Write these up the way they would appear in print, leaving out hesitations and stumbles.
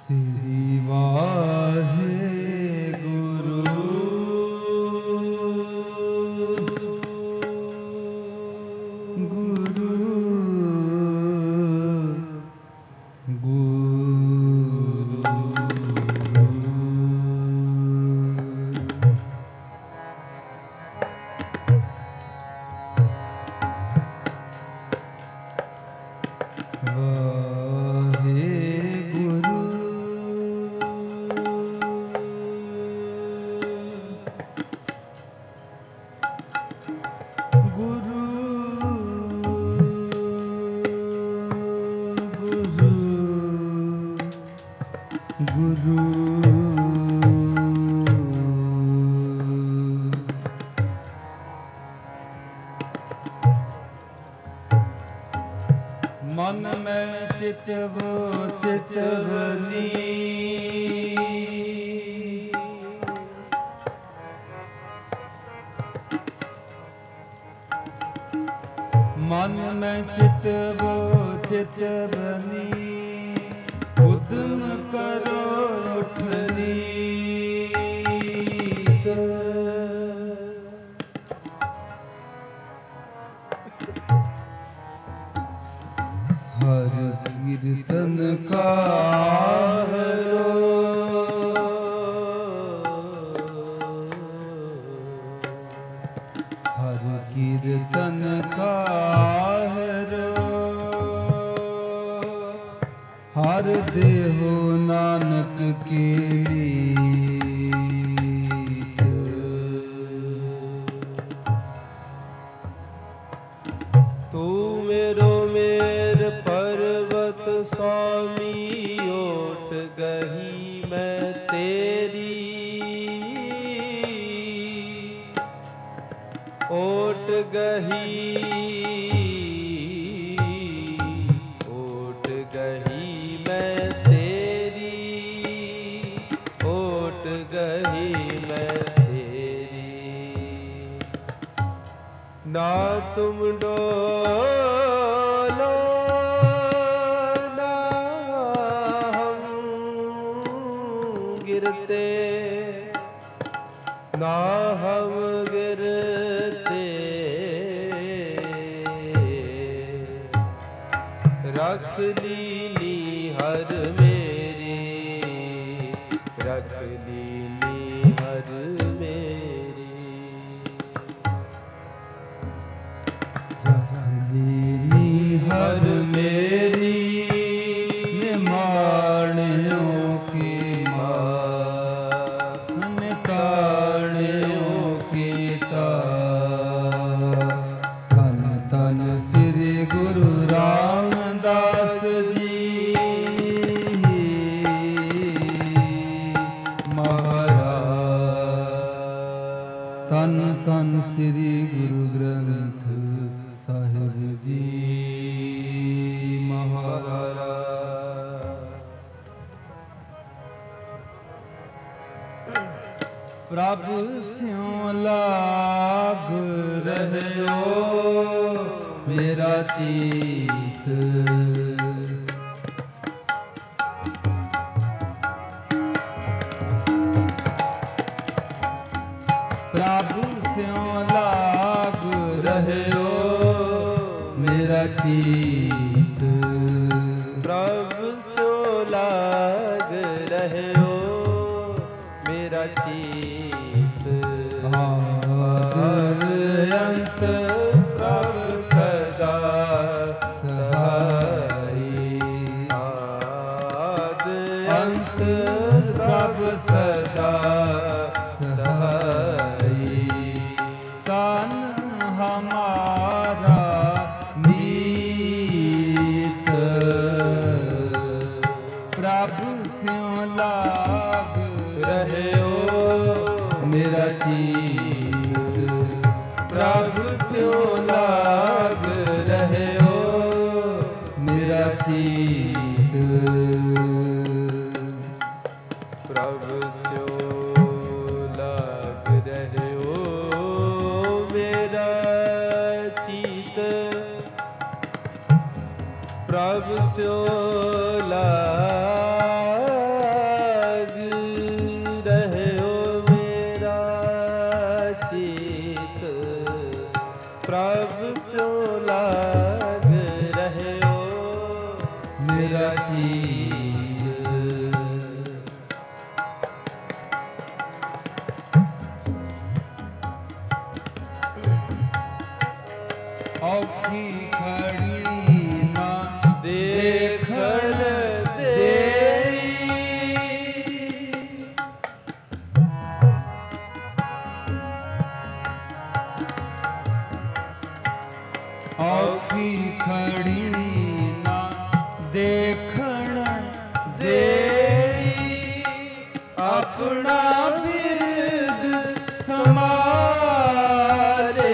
ਸ੍ਰੀ ਵਾਹਿਗੁਰੂ ਗੁਰੂ ਮਨ ਮੈਂ ਚਿਤਵੋ ਚਿਤਵਨੀ ਮਨ ਮੈਂ ਚਿਤਵੋ ਚਿਤਵਨੀ ਉਦਮ ਕਰੋ ਉਠਨੀਤ ਹਰ ਕੀਰਤਨ ਕਾਹਰੋ ਹਰ ਕੀਰਤਨ ਕਾਹਰੋ ਹਰ ਦੇਹੋ ਨਾਨਕ ਕੀ ਰੀਤ ਤੂੰ ਮੇਰੋ ਮੇਰ ਪਰਵਤ स्वामी ओट गही मैं तेरी ओट गही मैं तेरी ओट गही मैं तेरी ना तुम डोलो ना हम गिरते ना हम गिरते रख लीनी हर मेरी रख लीनी हर मेरी हर मेरी निमाणियों की मान ताणियों की धन धन श्री गुरु रामदास जी महाराज धन धन श्री गुरु ग्रंथ साहिब जी प्रभ स्यों लाग रहयो मेरा चीत प्रभ स्यों लाग रहयो मेरा चीत प्रभ स्यों लाग रहयो मेरा चीत आद अंत प्रभ सदा सहाई आद अंत प्रभ सदा सहाई तन हमारा मीत प्रभु स्यों लाग रहयो मेरा चीत प्रभु स्यों लाग रहयो मेरा चीत प्रभु स्यों लाग रहयो मेरा चीत प्रभु स्यों लाग ਪ੍ਰਭ ਸਿਉ ਲਾਗ ਰਹਿਓ ਮੇਰਾ ਚੀਤ। ਔਖੀ ਘੜੀ ਨਾ ਦੇਖਣ ਦੇਈ ਔਖੀ ਘੜੀ ਨਾ ਦੇਖਣ ਦੇਈ ਆਪਣਾ ਬਿਰਦ ਸਮਾਰੇ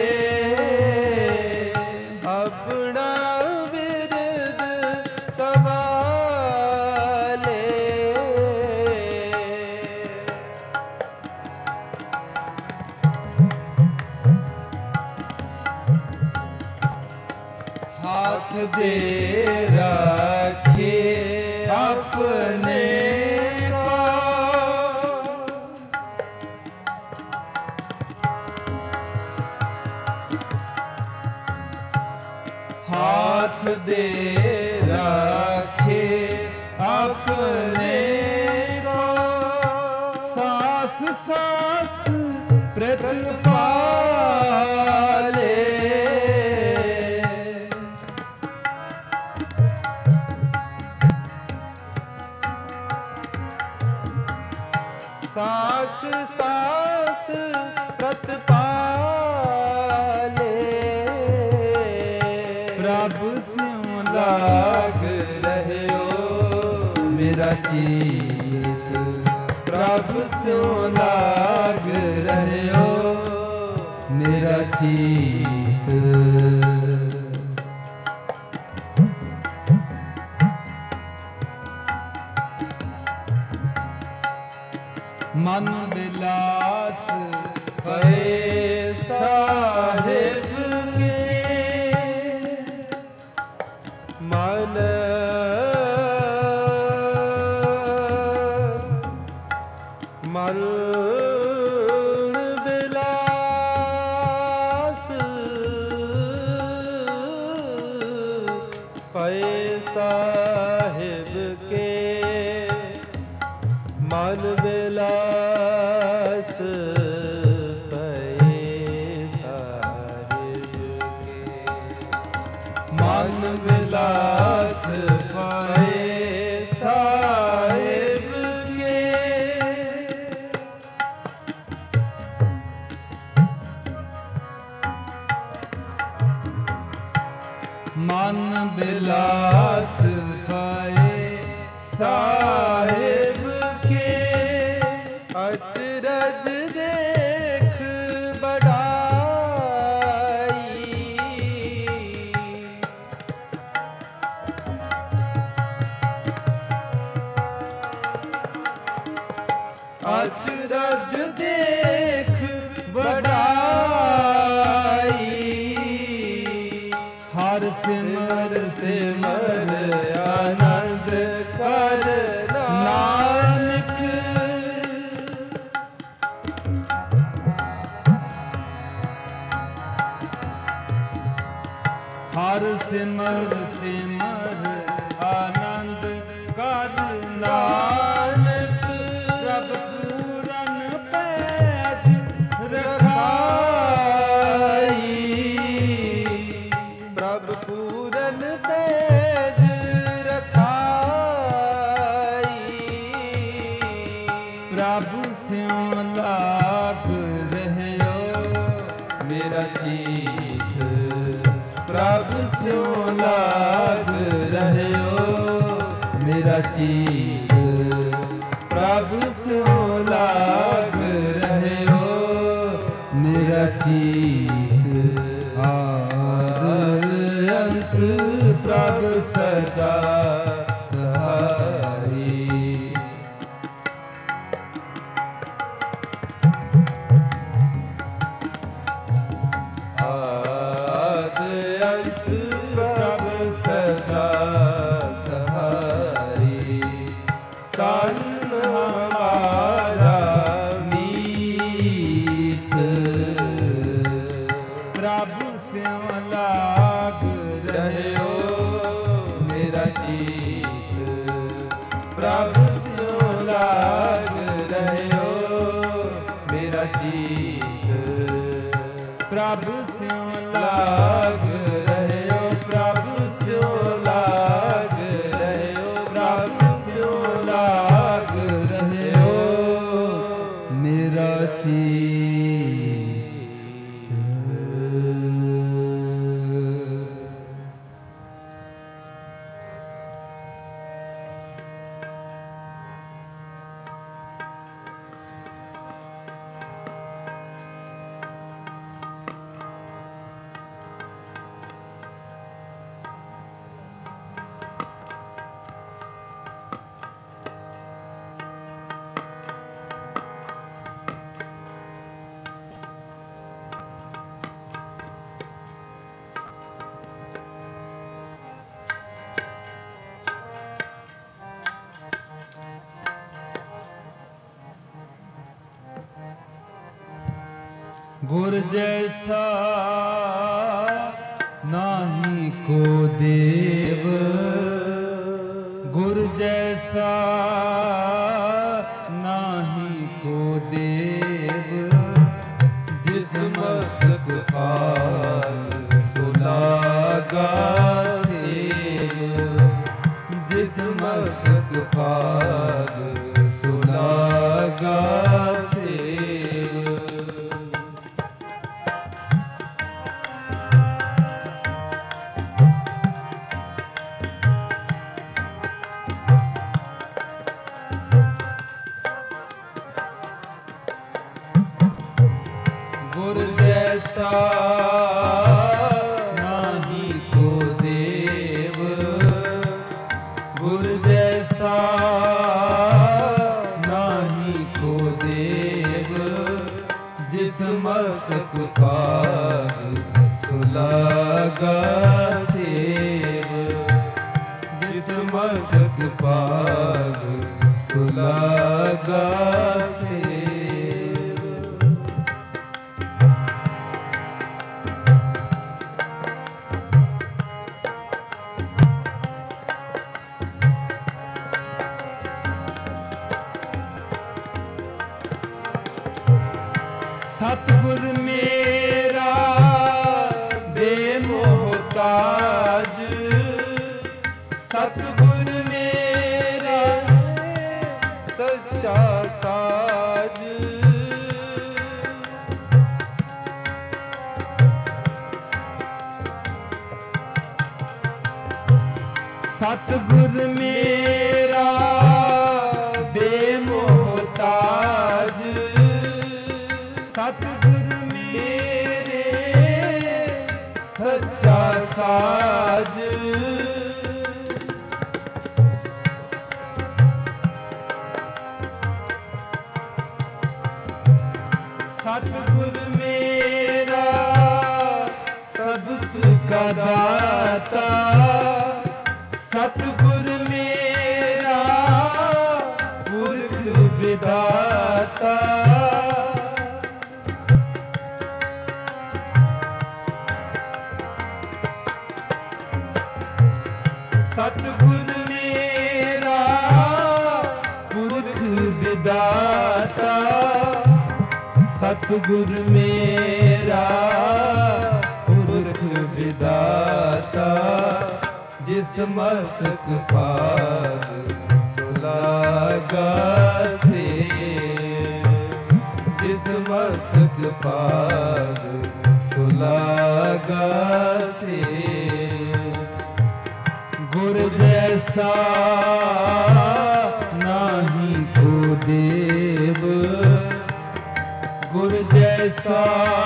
ਆਪਣਾ ਬਿਰਦ ਸੰਭਾਲੇ ਹਾਥ ਦੇ ਰਾਖੇ ਆਪਣੇ ਕੋ ਹਾਥ ਦੇ ਰਾਖੇ ਆਪਣੇ ਕੋ ਸਾਸ ਸਾਸ ਪ੍ਰਤਪਾਲੇ ਸਾਸ ਸਾਸ ਪ੍ਰਤਪਾਲੇ ਪ੍ਰਭ ਸਿਉ ਲਾਗ ਰਹਿਓ ਮੇਰਾ ਚੀਤ। ਪ੍ਰਭ ਸਿਉ ਲਾਗ ਰਹਿਓ ਮੇਰਾ ਚੀਤ। ਮਨ ਬਿਲਾਸ ਪਏ ਸਾਹਿਬ ਕੇ ਮਨ ਮਨ ਬਿਲਾਸ ਪਏ ਸਾਹਿਬ ਕੇ ਮਨ ਬਿਲਾਸ ਪਏ ਸਾਹਿਬ ਕੇ ਮਨ ਬਿਲਾਸ ਪਏ ਸਾਹਿਬ ਕੇ ਮਨ ਬਿਲਾਸ ਪਏ ਸਾਹਿਬ ਕੇ ਅਚਰਜ ਦੇਖ ਬੜਾਈ ਅਚਰਜ ਦੇਖ ਬੜਾਈ ਹਰ ਸਿਮਰ ਸਿਮਰ ਆਨੰਦ ਕਰ ਨਾਨਕ ਹਰ ਸਿਮਰ ਸਿਮਰ ਆਨੰਦ ਕਰ ਨਾਨਕ ਪ੍ਰਭ ਪੂਰਨ ਪੈਜ ਰਖਾਈ ਪ੍ਰਭ ਪੂਰਨ ਪੈਜ ਰਖਾਈ ਪ੍ਰਭ ਸਿਉ ਲਾਗ ਰਹਿਓ ਮੇਰਾ ਚੀਤ। ਪ੍ਰਭ ਸਿਉ ਲਾਗ ਰਹਿਓ ਮੇਰਾ ਚੀਤ। ਪ੍ਰਭ ਸਿਉ ਲਾਗ ਰਹਿਓ ਮੇਰਾ ਚੀਤ। ਆਦ ਅੰਤ ਪ੍ਰਭ ਸਦਾ ਸਹਾਈ। ਆਦ ਅੰਤ ਪ੍ਰਭ ਸਦਾ ਸਹਾਈ। ਤਨ ਹਮਾਰਾ ਮੀਤ ਪ੍ਰਭ ਸਿਉ ਲਾਗ ਰਹਿਓ ਮੇਰਾ ਚੀਤ ਪ੍ਰਭ ਸਿਉ ਲਾਗ ਰਹਿਓ ਮੇਰਾ ਚੀਤ ਪ੍ਰਭ ਸਿਉ ਲਾਗ ਰਹਿਓ ਪ੍ਰਭ ਸਿਉ ਲਾਗ ਰਹਿਓ ਪ੍ਰਭ ਸਿਉ ਲਾਗ ਰਹਿਓ ਮੇਰਾ ਚੀਤ गुर जैसा नाही को देव गुर जैसा नाही को देव जिस मस्तक भाग सुलागा सेव जिस मस्तक भाग सुलागा गुर जैसा नाही को देव गुर जैसा नाही को देव जिस मस्तक भाग सुलागा सेव जिस मस्तक भाग सुलागा सेव सतगुर मेरा बेमोहताज सतगुर मेरा सच्चा साज सतगुर मेरा बेमोहताज सतगुर मेरे सच्चा साज सतगुर मेरा सब सुख का दाता सतगुर मेरा पुरख विधाता सतगुर मेरा पुरख विधाता सतगुर मेरा पुरख विधाता जिस मस्तक भाग सुलागा सेव जिस मस्तक भाग सुलागा सेव गुर जैसा नाही को देव गुर जैसा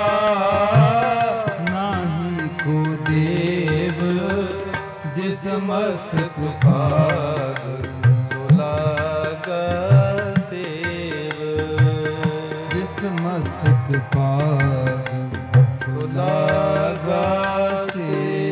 नाही को देव जिस मस्तक भाग सुलागा सेव जिस मस्तक भाग सुलागा सेव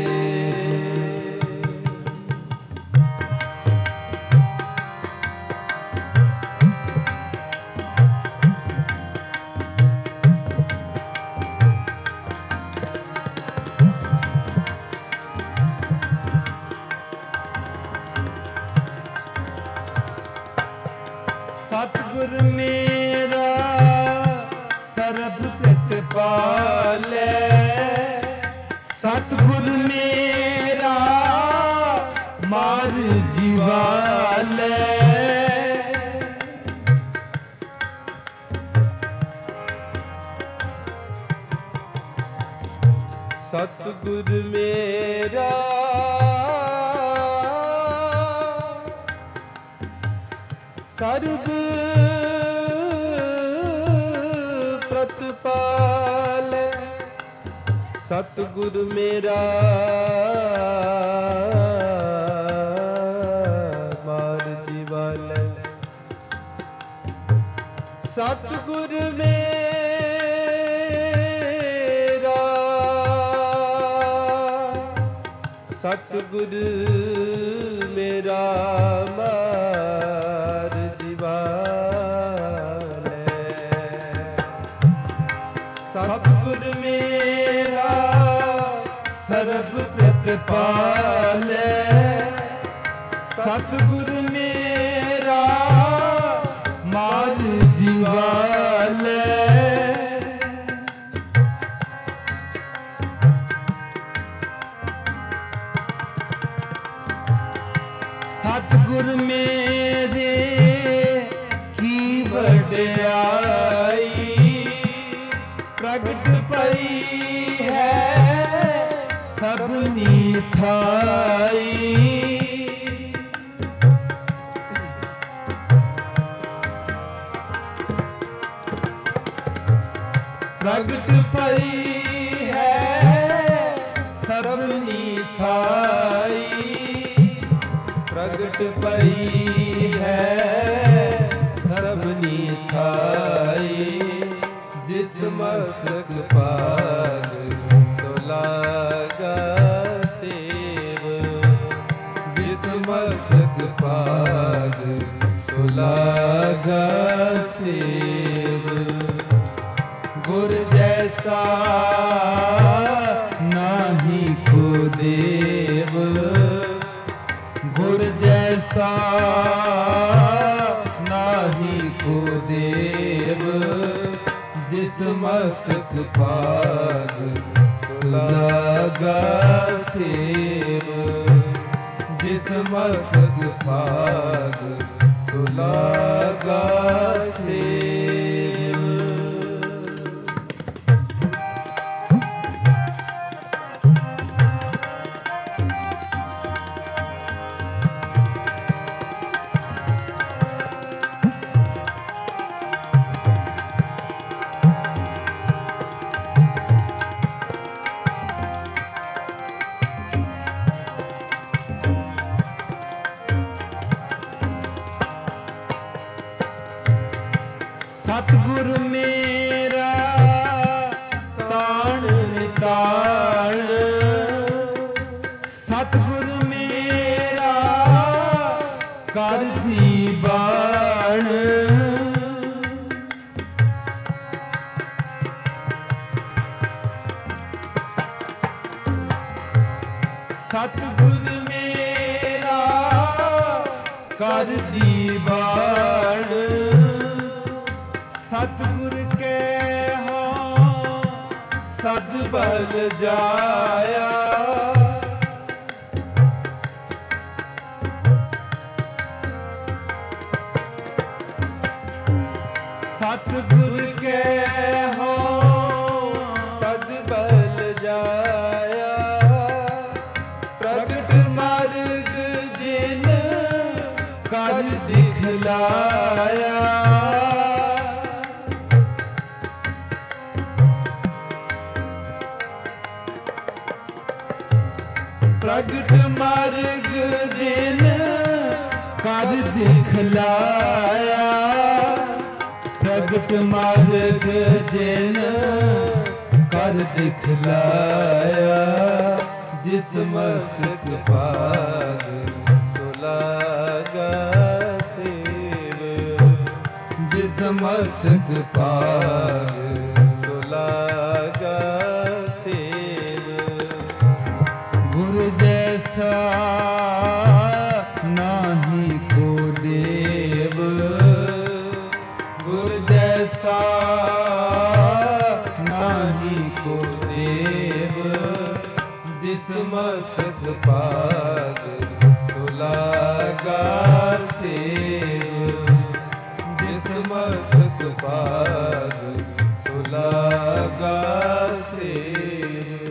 सतगुर मेरा मार जीवाले। सतगुर मेरा सर्व प्रतिपाल। सतगुर मेरा मार जीवाले। सतगुर मेरा सतगुर मेरा मार जीवाले। सतगुर मेरा सर्व प्रतिपाल। सतगुर मेरा मार जीवाले। सतगुर मेरे की वड्याई प्रगट पई है सबनी थाई। प्रगट पई है सबनी थाई। प्रगट पई है सबनी थाई। जिस मस्तक पाग सो लागा सेव। जिस मस्तक पाग सो लागा सेव। गुर जैसा नाही को देव। गुर जैसा नाही को देव। जिस मस्तक पाग सुलागा सेव। जिस मस्तक पाग सुलागा सेव। सतगुर मेरा ताण निताण। सतगुर मेरा कर दीवान। सतगुर मेरा कर दीवान। सतगुर के हाँ सद बल जाया। सतगुर के हाँ सद बल जाया। प्रगट मार्ग जिन कर दिखलाया। प्रगट मार्ग जिन कर दिखलाया। प्रगट मार्ग जिन कर दिखलाया। जिस मस्तक पाग सो लागा सेव। जिस मस्तक पाग सो लागा सेव। गुर जैसा नाही को देव। गुर जैसा नाही को देव। ਮਸਤਕ ਪਾਗ ਸੁਲਾਗਾ ਸੇਵ, ਜਿਸ ਮਸਤਕ ਪਾਗ ਸੁਲਾਗਾ ਸੇਵ।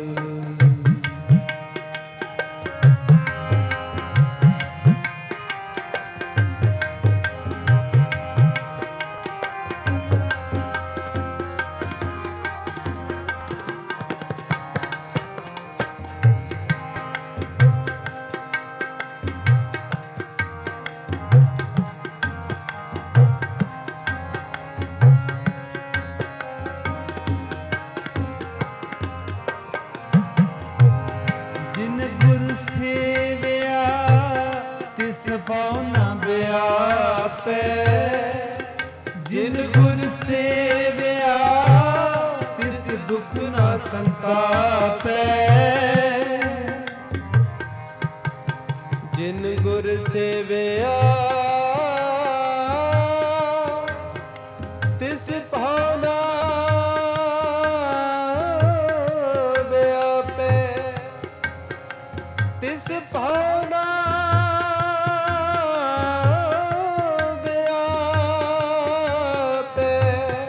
ਜਿਨ ਗੁਰ ਸੇਵਿਆ ਤਿਸ ਭਉ ਨ ਵਿਆਪੈ, ਜਿਨ ਗੁਰ ਸੇਵਿਆ ਤਿਸ ਦੁਖ ਨ ਸੰਤਾਪੈ। ਜਿਨ ਗੁਰ ਸੇਵਿਆ ਤਿਸ ਭਉ ਨ ਵਿਆਪੈ, ਤਿਸ ਭਉ ਨ ਵਿਆਪੈ।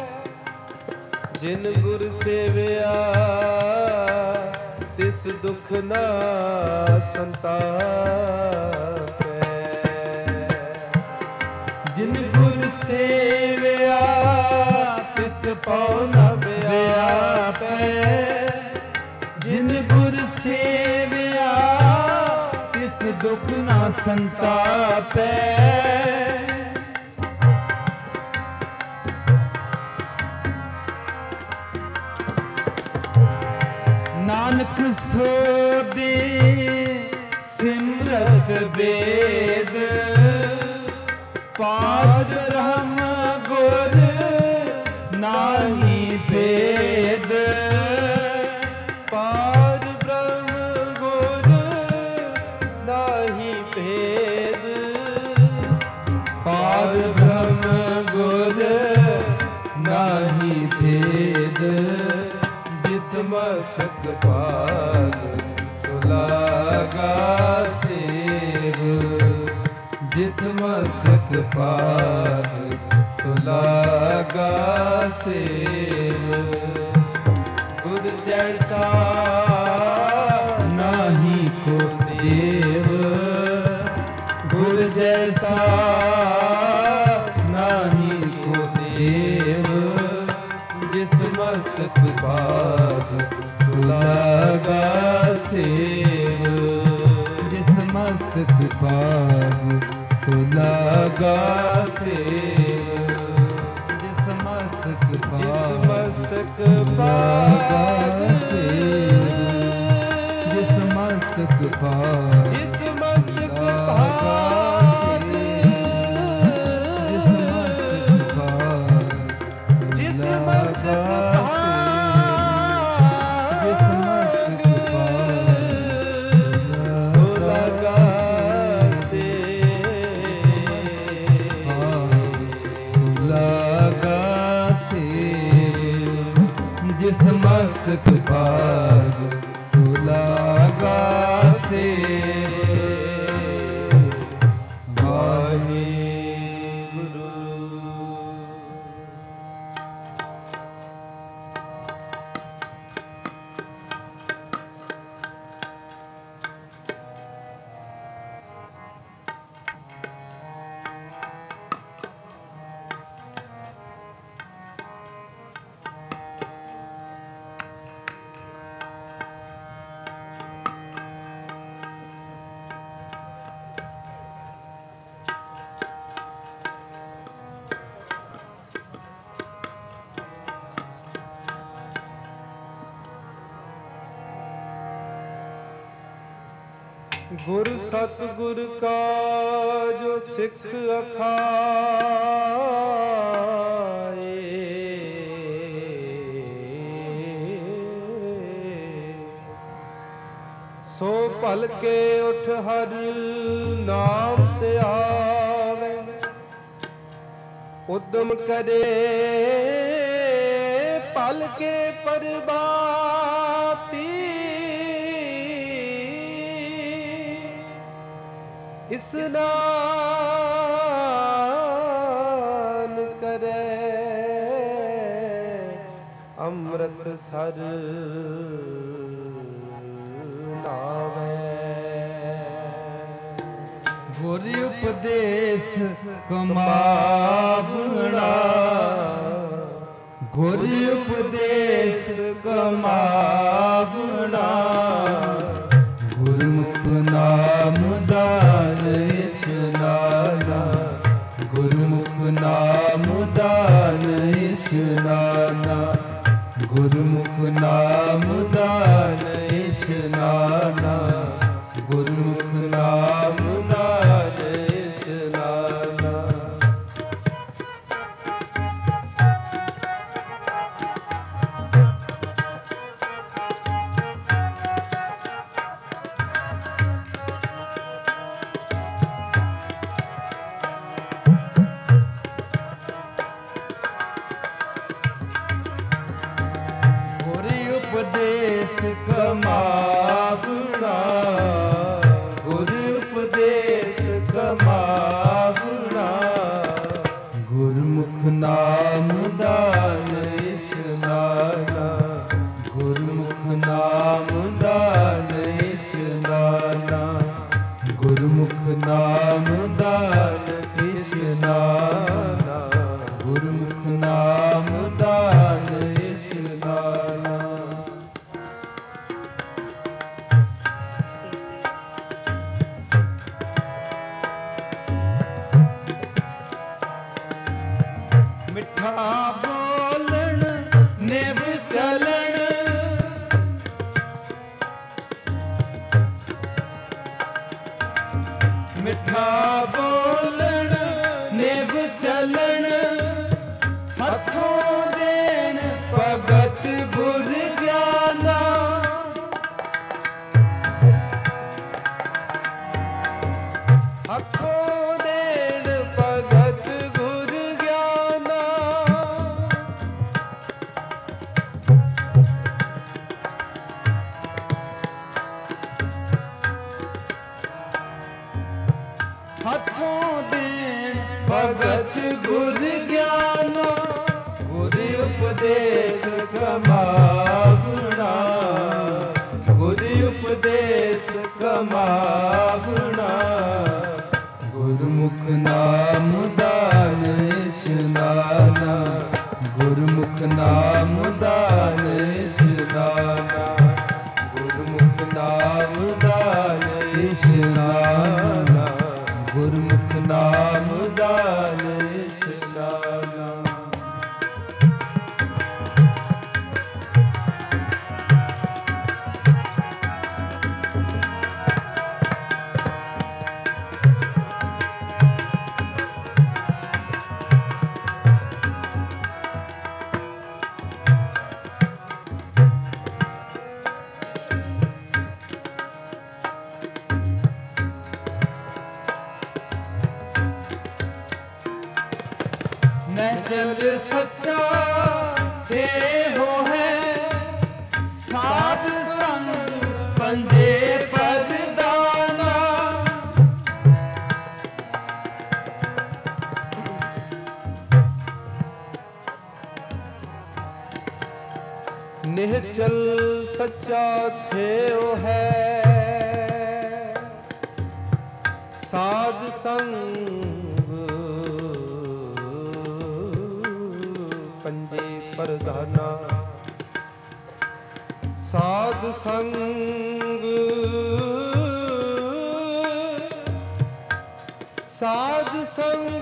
ਜਿਨ ਗੁਰ ਸੇਵਿਆ ਤਿਸ ਦੁਖ ਨ ਸੰਤਾਪੈ। ਜਿਨ ਗੁਰ ਸੇਵਿਆ ਤਿਸ ਭਉ ਨ ਵਿਆਪੈ, ਜਿਨ ਗੁਰ ਸੇਵਿਆ ਤਿਸ ਦੁਖ ਨ ਸੰਤਾਪੈ। ਨਾਨਕ ਸੋ ਦੇ ਸਿਮਰਤ ਵੇਦ, ਪਾਰ ਬ੍ਰਹਮ ਗੁਰ ਨਾਹੀ ਭੇਦ। ਪਾਰ ਬ੍ਰਹਮ ਗੁਰ ਨਾਹੀ ਭੇਦ, ਪਾਰ ਬ੍ਰਹਮ ਗੁਰ ਨਾਹੀ ਭੇਦ। ਜਿਸ ਮਸਤਕ ਪਾਗ ਸੁਲਾਗਾ ਸੇਵ, ਜਿਸ ਮਸਤਕ ਪਾਗ ਸੁਲਾਗਾ ਸੇਵ। ਗੁਰ ਜੈਸਾ ਨਾਹੀ ਕੋ ਦੇਵ, ਗੁਰ ਜੈਸਾ ਨਾਹੀ ਕੋ ਦੇਵ। ਜਿਸ ਮਸਤਕ ਪਾਗ ਸੁਲਾਗਾ ਸੇਵ, ਜਿਸ ਮਸਤਕ ਪਾਗ ਸੁਲਾਗਾ ਸੇਵ, ਜਿਸ ਮਸਤਕ ਜਿਸ ਮਸਤਕ ਪਾਗ ਪਾਗ ਸੇਵ, ਜਿਸ ਮਸਤਕ ਪਾਗ ਜਿਸ ਮਸਤਕ ਭਾਗ, ਜਿਸ ਮਸਤਕ ਪਾਗ ਜਿਸ ਮਸਤਕ ਜਿਸ ਮਸਤਕ ਪਾਗ ਸੁਲਾਗਾ ਸੁਲਾਗਾ ਸੇਵ, ਜਿਸ ਮਸਤਕ ਪਾਗ ਸੁਲਾਗਾ ਸੇਵ। ਵਾਹਿਗੁਰੂ। ਗੁਰ ਸਤਿਗੁਰ ਕਾ ਜੋ ਸਿੱਖ ਅਖਾਏ, ਸੋ ਭਲ ਕੇ ਉਠ ਹਰ ਨਾਮ ਤੇ ਆਵੇ, ਉਦਮ ਕਰੇ ਭਲ ਕੇ ਪਰਬਾਤੀ। ਇਸਨਾਨ ਕਰੇ ਅੰਮ੍ਰਿਤ ਸਰ ਨਾਵੇ। ਗੁਰ ਉਪਦੇਸ ਕਮਾਵਣਾ, ਗੁਰ ਉਪਦੇਸ ਕਮਾਵਣਾ, ਗੁਰਮੁਖ ਨਾਮ ਦਾਨ ਇਸ਼ਨਾਨਾ, ਗੁਰਮੁਖ ਨਾਮ ਦਾਨ ਇਸ਼ਨਾਨਾ, ਗੁਰਮੁਖ ਨਾਮ ਦਾਨ ਇਸ਼ਨਾਨਾ, ਗੁਰਮੁਖ ਨਾਮ ਦਾਨ ਇਸ਼ਨਾਨਾ। ਉਪਦੇਸ ਕਮਾਵਣਾ, ਗੁਰ ਉਪਦੇਸ ਕਮਾਵਣਾ, ਗੁਰਮੁਖ ਨਾਮ ਦਾਨ ਇਸ਼ਨਾਨਾ, ਗੁਰਮੁਖ ਨਾਮ ਦਾਨ ਇਸ਼ਨਾਨਾ, ਗੁਰਮੁਖ ਨਾਮ ਦਾਨ ਇਸ਼ਨਾਨਾ, ਗੁਰਮੁਖ ਨਾਮ ਦਾਨ ਇਸ਼ਨਾਨਾ। ਮਿੱਠਾ ਬੋਲਣ ਨਿਭ ਚਲਣ, ਮਿੱਠਾ ਬੋਲਣ ਨਿਭ ਚਲਣ, ਹੱਥੋਂ ਦੇਣ ਭਗਤ ਗੁਰ ਗਿਆਨਾ, ਹੱਥੋਂ ਦੇਣ ਭਗਤ ਗੁਰ ਗਿਆਨਾ, ਹੱਥੋਂ ਦੇਣ ਭਗਤ ਗੁਰ ਗਿਆਨਾ, ਗੁਰ ਉਪਦੇਸ ਕਮਾਵਣਾ, ਗੁਰ ਉਪਦੇਸ ਕਮਾਵਣਾ, ਗੁਰਮੁਖ ਨਾਮ ਦਾਨ ਇਸ਼ਨਾਨਾ, ਗੁਰਮੁਖ ਨਾਮ ਦਾਨ ਇਸ਼ਨਾਨਾ, ਗੁਰਮੁਖ ਨਾਮ ਦਾਨ ਇਸ਼ਨਾਨਾ, ਗੁਰਮੁਖ ਨਾਮ ਦਾਨ ਇਸ਼ਨਾਨਾ। ਨਹਿਚਲ ਸੱਚਾ ਦੇਹੋ ਹੈ, ਸਾਧ ਸੰਗ ਪੰਜੇ ਪਰਦਾਨਾ, ਨਿਹਚਲ ਸੱਚਾ ਥੇਉ ਹੈ, ਸਾਧ ਸੰਗ ਪੰਜੇ ਪਰਦਾਨਾ, ਸਾਧ ਸੰਗ ਸਾਧ ਸੰਗ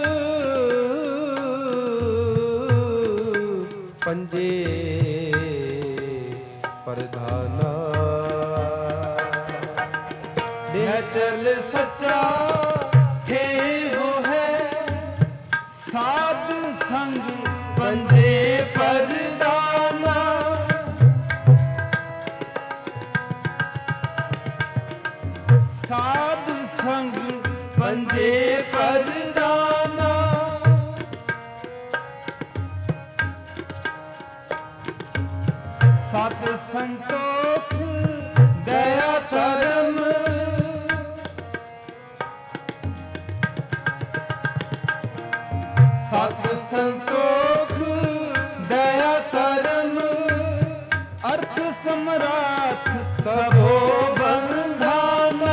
ਪੰਜੇ ਪਰਧਾਨਾ। ਨਿਹਚਲ ਸੱਚਾ ਥੇਉ ਹੈ, ਸਾਧ ਸੰਗ ਪੰਜੇ ਪਰਦਾਨਾ, ਸਾਧ ਸੰਗ ਪੰਜੇ ਪਰਦਾਨਾ, ਸਤ ਸੰਤੋਖ ਦਇਆ ਧਰਮ, सबो बंधाना,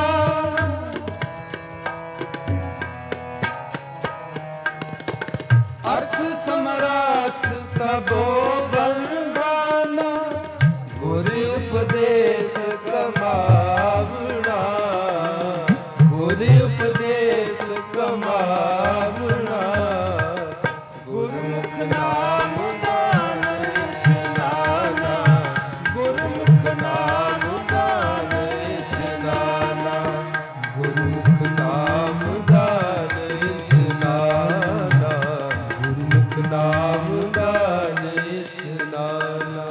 अर्थ सम्राट सबो बंधाना, गुर उपदेश कमावना, गुर उपदेश कमावना, गुरुमुख नाम दान इशनाना, गुरुमुख नाम दान इशनाना, गुरुमुख नाम दान इशनाना, गुरुमुख नाम दान इशनाना।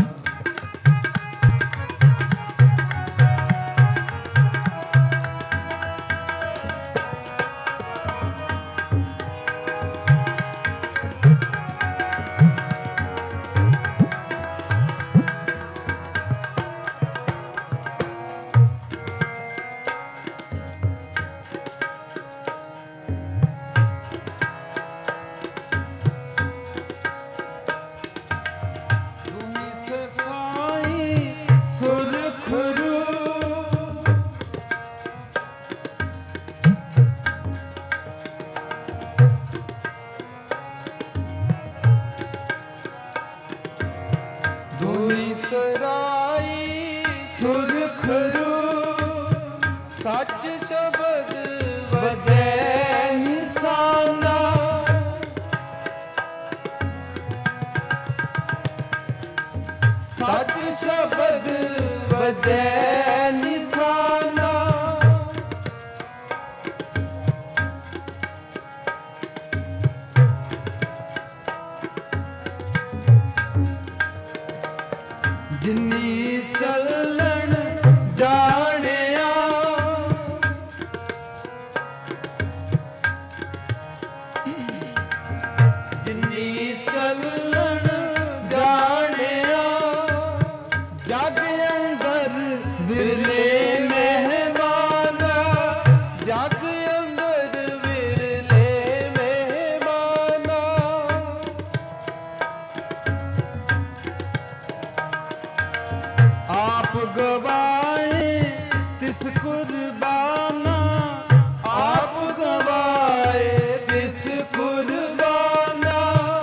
सच शब्द वजै निशाना, सच शब्द वजै निशाना, जिन्नी चलन जानिया, जिन्नी चलन जानिया, जग अंदर बिरले मेहमाना, जग अंदर विरले मेहमाना, आप गवाए तिस कुर्बाना, आप गवाए तिस कुर्बाना,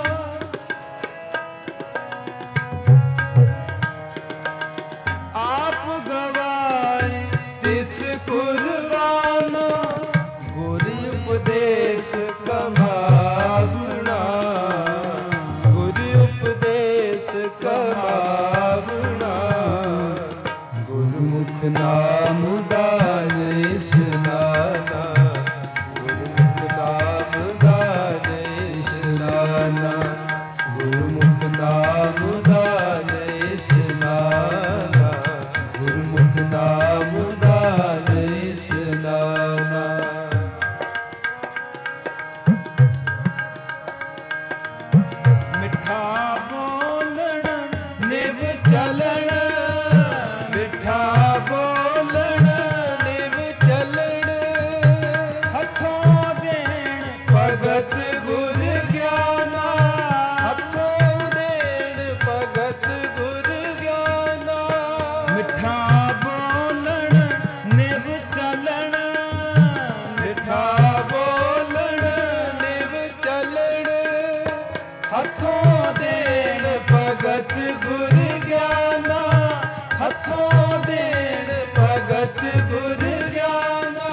आप गवाए तिस कुर्बाना, गुर उपदेश कमावना, गुर उपदेश कमावना, गुरुमुख नाम दान इशनाना, गुरुमुख नाम दान इशनाना, गुरुमुख नाम दान इशनाना, गुरुमुख नाम दान इशनाना। मिठा बोलण निव चलण, मिठा बोलण निव चलण, हथों देण भगत गुर ज्ञाना, हथों देण भगत गुर ज्ञाना, मिठा बोलण निव चलण, मिठा बोलण निव चलण, हथों देण भगत गुर ज्ञाना, हथों देण भगत गुर ज्ञाना,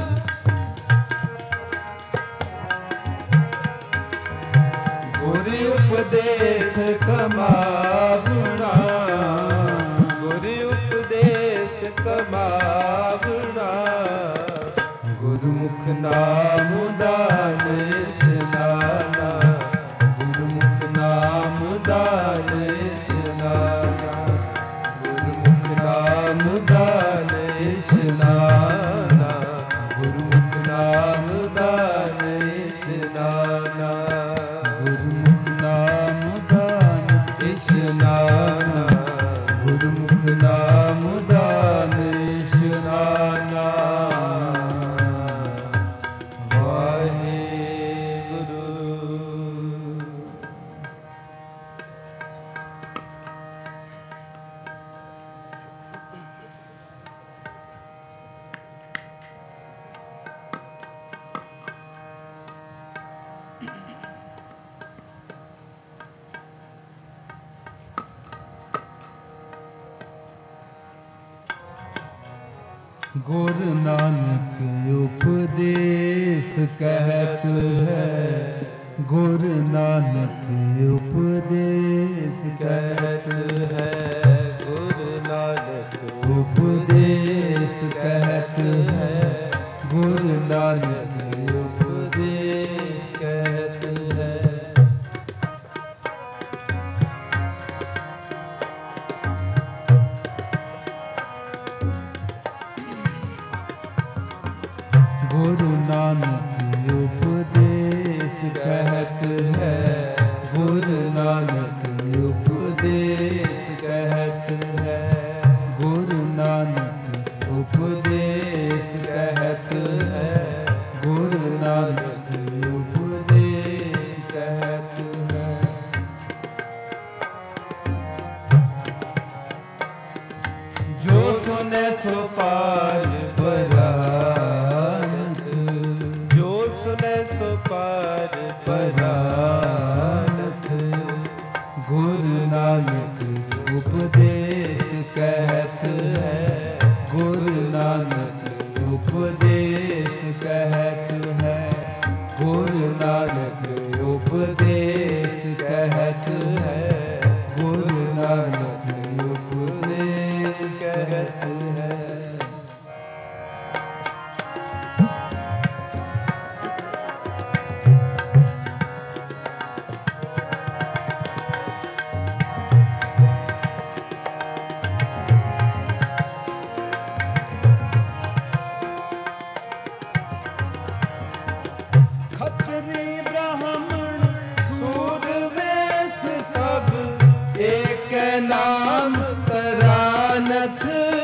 गुर उपदेश कमावना, गुर उपदेश कमावना, गुरुमुख नाम दान इशनाना, गुरुमुख नाम दान इशनाना, गुरुमुख नाम दान इशनाना, गुरुमुख नाम दान इशनाना, गुरुमुख नाम दान इशनाना, गुरुमुख नाम दान इशनाना। गुरु नानक उपदेश कहत है, गुरु नानक उपदेश कहत है, गुरु नानक उपदेश कहत है, गुरु नानक उपदेश कहत है। गुरु नानक उपदेश कहत है, गुरु नानक उपदेश कहत है, गुरु नानक उपदेश कहत है, गुरु नानक उपदेश कहत है। जो सुने सो पार परानथ, जो सुने सो पार परानथ, गुरु नानक उपदेश कहत है, गुरु नानक उपदेश कहत है, गुरु नानक उपदेश कहत है, गुरु नानक उपदेश कहत है। खत्री ब्राह्मण सूद वेश सब एक नाम तरानथ,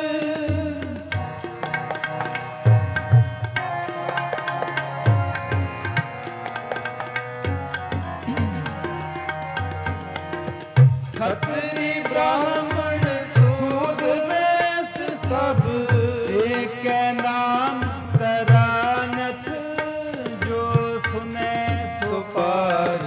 खत्री ब्राह्मण सूद वेश सब एक नाम तरानथ, जो सुने सो पार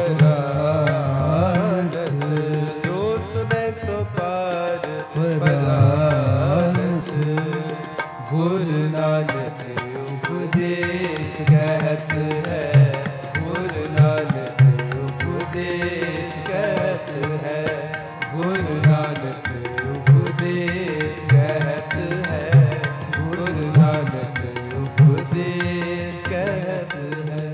परानथ, जो सुने सो पार परानथ, गुरु नानक उपदेश कहत है, गुरु नानक उपदेश कहत है, गुरु नानक उपदेश कहत है, गुरु नानक उपदेश कहत है।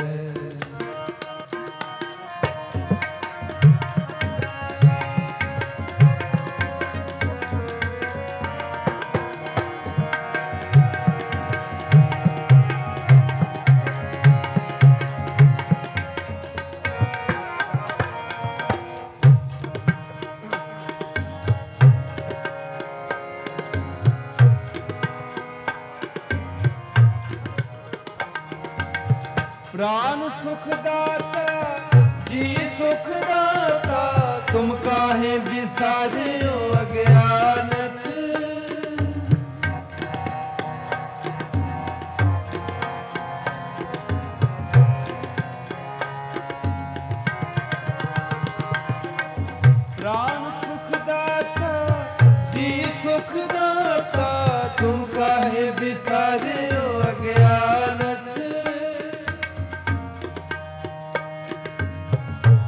प्राण सुखदाता जी सुखदाता, तुम काहे बिसारियो अज्ञानथ, प्राण सुखदाता जी सुखदाता, तुम काहे बिसारियो अज्ञानथ।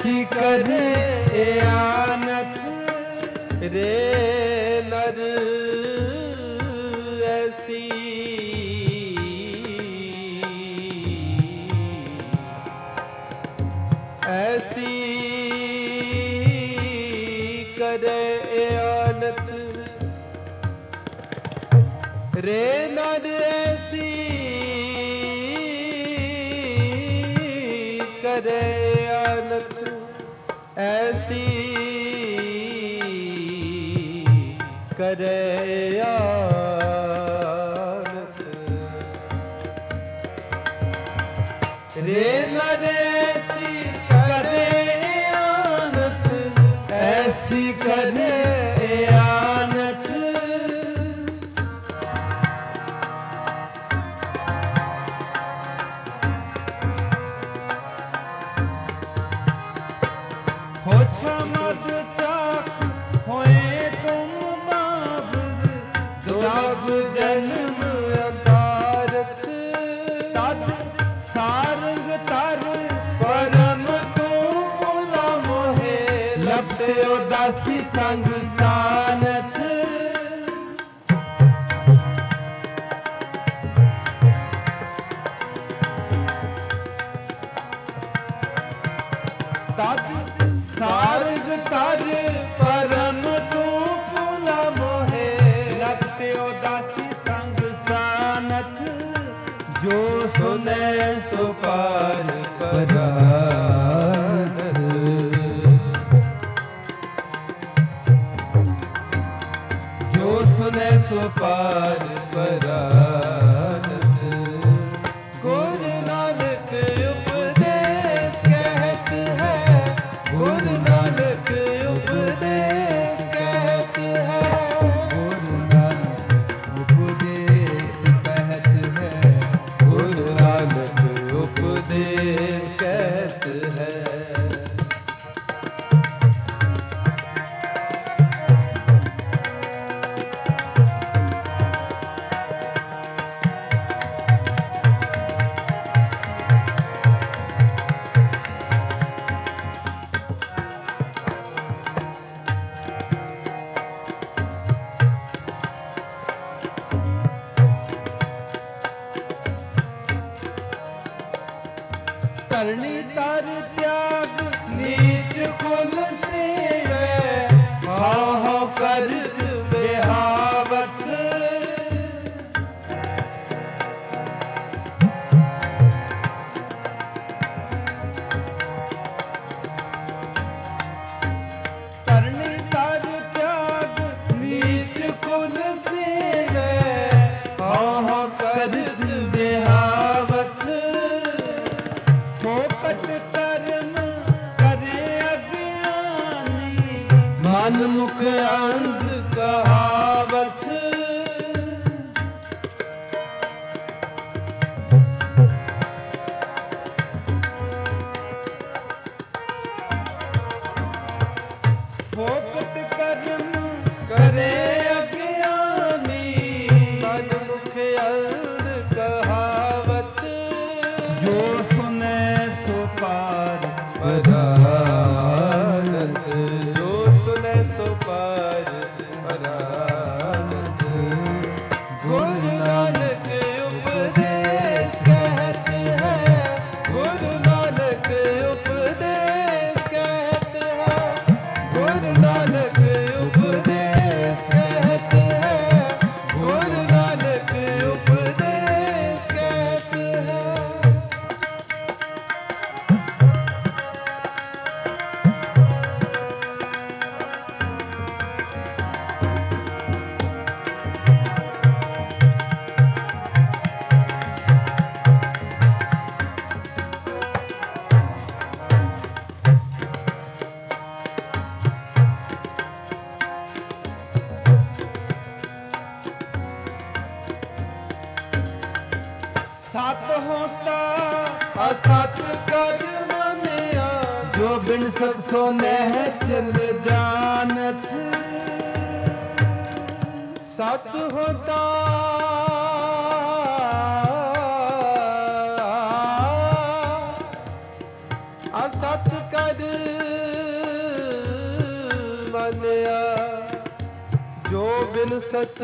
ऐसी करे आनत रे नर ऐसी ऐसी करे आनत रे नर ऐसी करे आनत ऐसी करे आनत रे नर ऐसी करे आनत ऐसी करे आनत हो मद चाख होए तुम बाबुर दुराब जन्म अकारथ तद सारंग तर परम तू मुला मोहे लपटे उदासी संग सानथ तद सारंग तर परम तू मुला मोहे लपटे उदासी संग सानथ जो सुने सो पार परानथ जो सुने सो पार परानथ गुरु नानक उपदेश कहत है गुरु नानक उपदेश कहत है गुरु नानक उपदेश कहत है गुरु नानक उपदेश कहत है करनी तर त्याग नीच कुल सेवे हाहो करत बेहावत करनी तर त्याग नीच कुल सेवे हाहो करत बेहावत फोकट कर्म करे अज्ञानी मन मुख अंध कहावत फोकट कर्म करे अज्ञानी मन मुख अंध कहावत जो सुने सो पार परानथ जो सुने सो पार परानथ गुरु नानक उपदेश कहत है गुरु नानक उपदेश कहत है गुरु नानक उपदेश कहत है गुरु नानक उपदेश कहत है सत होता असत कर मनिया जो बिन सत सो नह चल जानत सत होता असत कर मानिया जो बिन सत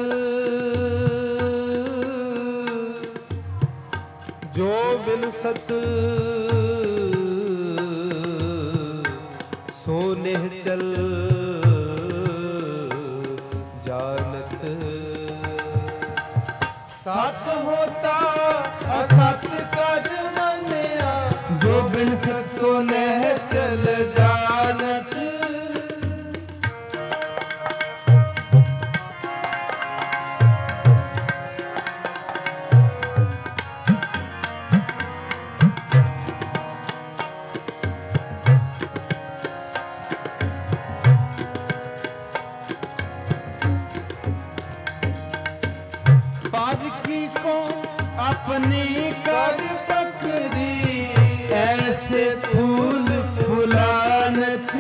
सो निश्चल जानत सत होता असत कर मनिया जो बिन सत सो निश्चल जानत अपनी कर पकड़ी ऐसे फूल फुलानत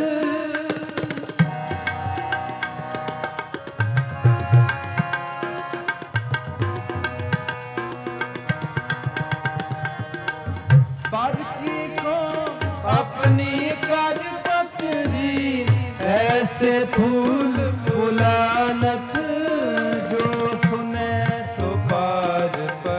पालकी को अपनी कर पकड़ी ऐसे फूल फुलानत जो सुने सो पार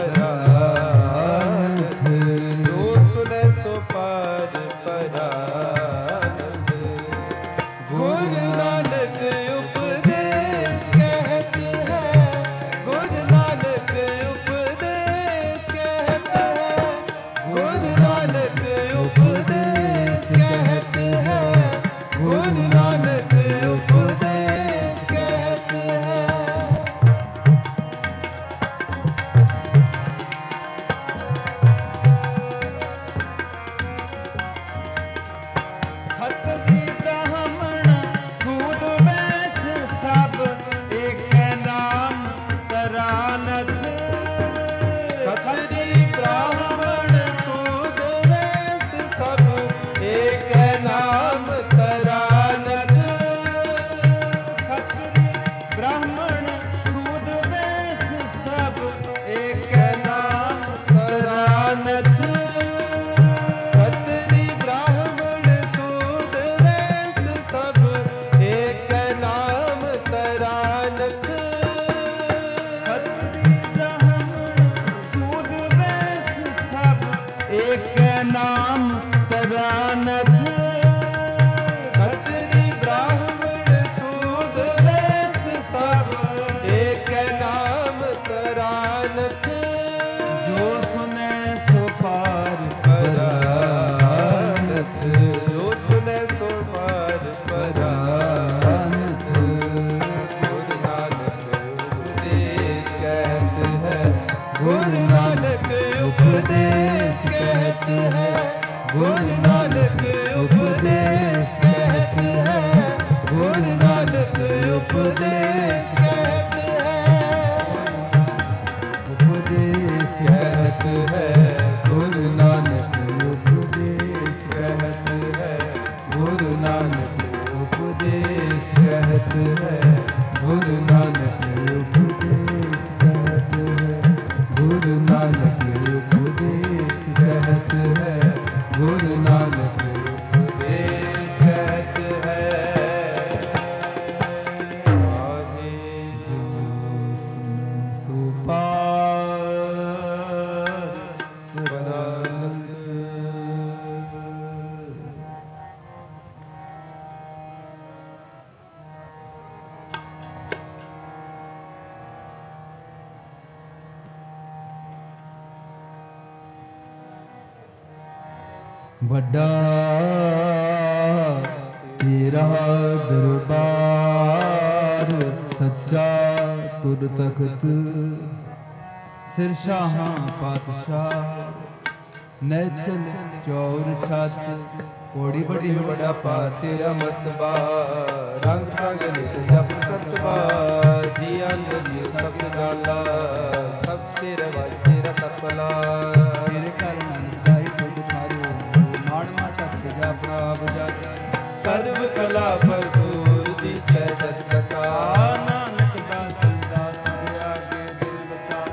बड़ा तेरा दरबार सच्चा तुर तख्त सिर शाहां पातशाह नैचल चौर छत कोड़ी बड़ी बड़ा पा तेरा मतबा रंग रंग नित जप तत्वा जी अंग सब गाला सब तेरे वाज तेरा तत्पला तेरे कारण सर्व कला भरपूर दिसै सत कथा नानक दास दास के आगे दिल बता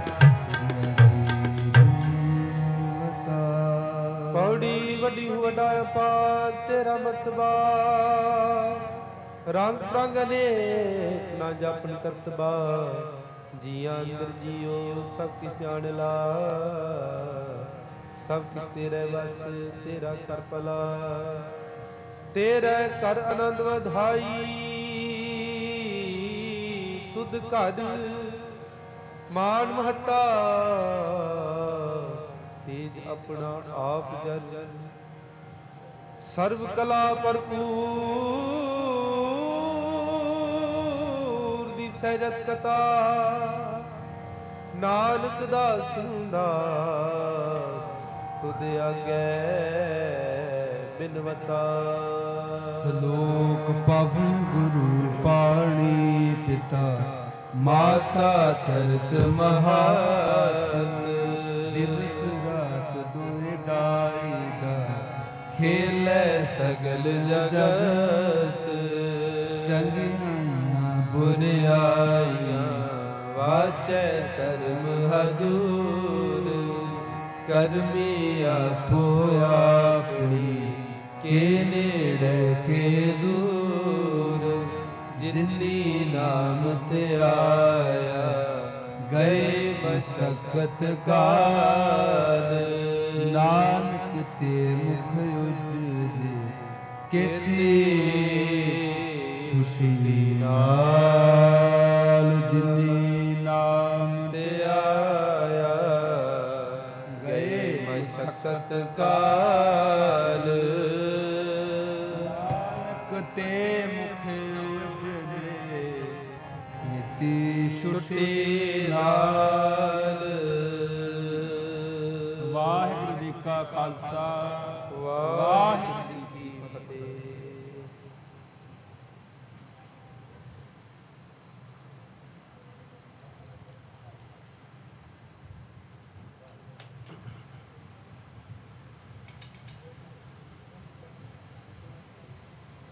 पौड़ी वडी वडा पार तेरा मतबा ਰੰਗ ਪ੍ਰੰਗ ਅਨੇਕ ਨਾ ਜਾਪਨ ਕਰਤਬਾ, ਜੀਆਂ ਅੰਦਰ ਜੀਓ ਸਭ ਕਿਛ ਜਾਣ ਲਾ। ਸਭ ਕਿਛ ਤੇਰੇ ਵਸ ਤੇਰਾ ਕਰ ਭਲਾ, ਤੇਰੇ ਕਰ ਆਨੰਦ ਵਧਾਈ। ਤੁਧ ਘਰ ਮਾਨ ਮਹੱਤਾ, ਤੇਜ ਆਪਣਾ ਆਪ ਜਰ। ਸਰਬ ਕਲਾ ਭਰਪੂਰ ਦੀ ਸਹਿਜਤ ਕਥਾ, ਨਾਨਕ ਦਾਸਨ ਦਾਸ ਤੁਧ ਆਗੇ ਬਿਨਵਤਾ। ਸ਼ਲੋਕ ਪਵਨ ਗੁਰੂ ਪਾਣੀ ਪਿਤਾ, ਮਾਤਾ ਤਰਤ ਮਹਾਤਮ। ਦਿਵਸ ਰਾਤ ਦੁਇ ਦਾਈ ਦਾ, ਖੇਲੇ ਸਗਲ ਜਗਤ। ਚੰਗਿਆਈਆਂ ਬੁਰਿਆਈਆਂ ਵਾਚੈ ਧਰਮ ਹਦੂਰ। ਕਰਮੀ ਆਪੋ ਆਪਣੀ, ਕੇ ਨੇੜੇ ਕੇ ਦੂਰ। ਜਿਨੀ ਨਾਮ ਤੇ ਆਇਆ, ਗਏ ਮਸਕਤ ਕਾਲ। ਨਾਨਕ ਤੇ ਮੁਖ ਉਜਲੇ, ਕੇਤੀ ਸੁਖੀ ਨਾਲ। ਜਿਨੀ ਨਾਮ ਤੇ ਆਇਆ, ਗਏ ਮਸਕਤ ਕਾਲ। ਨਾਨਕ ਤੇ ਮੁਖ ਉਜਲੇ, ਕੇਤੀ ਛੁੱਟੀ ਨਾਲ। ਵਾਹਿਗੁਰੂ ਜੀ ਕਾ ਖਾਲਸਾ,